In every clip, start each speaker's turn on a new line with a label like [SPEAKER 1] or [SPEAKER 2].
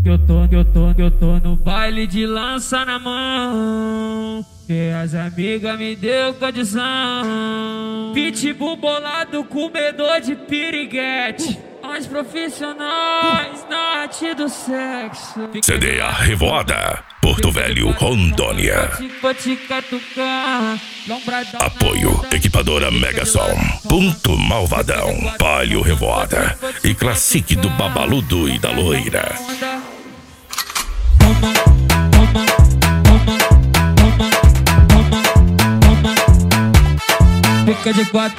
[SPEAKER 1] Que eu tô no baile de lança na mão, que as amigas me deu condição. Pitbull bolado, comedor de piriguete, os profissionais na arte do sexo.
[SPEAKER 2] CDA Revoada, Porto Velho, Rondônia. Apoio Equipadora Megasom, Ponto Malvadão, Palio Revoada e Classique do Babaludo e da Loira.
[SPEAKER 1] Fica de quatro.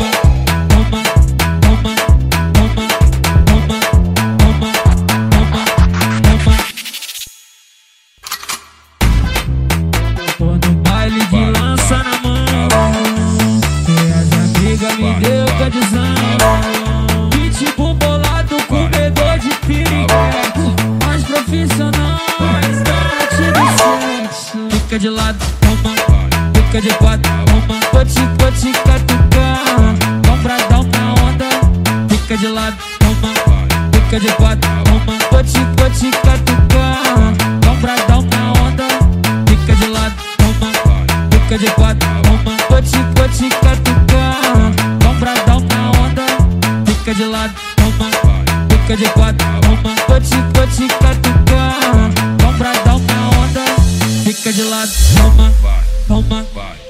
[SPEAKER 1] Tô no baile de lança na mão, e as amigas me deu condição. Pitbull bolado, comedor de piriguete, os profissionais da arte do sexo. Fica de lado, fica de quatro, vou te catucar, vamos pra dar uma onda. Fica de lado, fica de quatro, vou te catucar, vamos pra dar uma onda. Fica de lado, fica de quatro, vou te catucar, vamos pra dar uma onda. Fica de lado, fica de quatro, vou te catucar, vamos pra dar uma onda. Fica de lado, toma.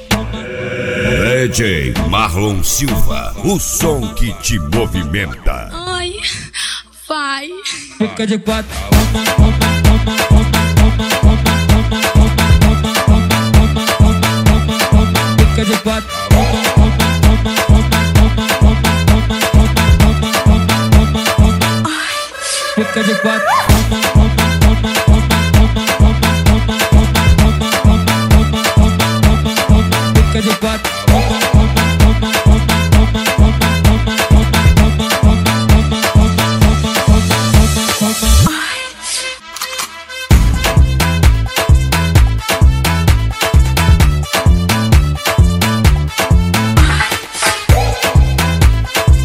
[SPEAKER 3] DJ Marlon Silva, o som que te movimenta.
[SPEAKER 4] Ai, vai.
[SPEAKER 1] Fica de quatro. Fica de quatro. Fica de quatro. Fica de quatro.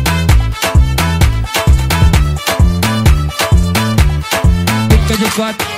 [SPEAKER 1] Fica de quatro.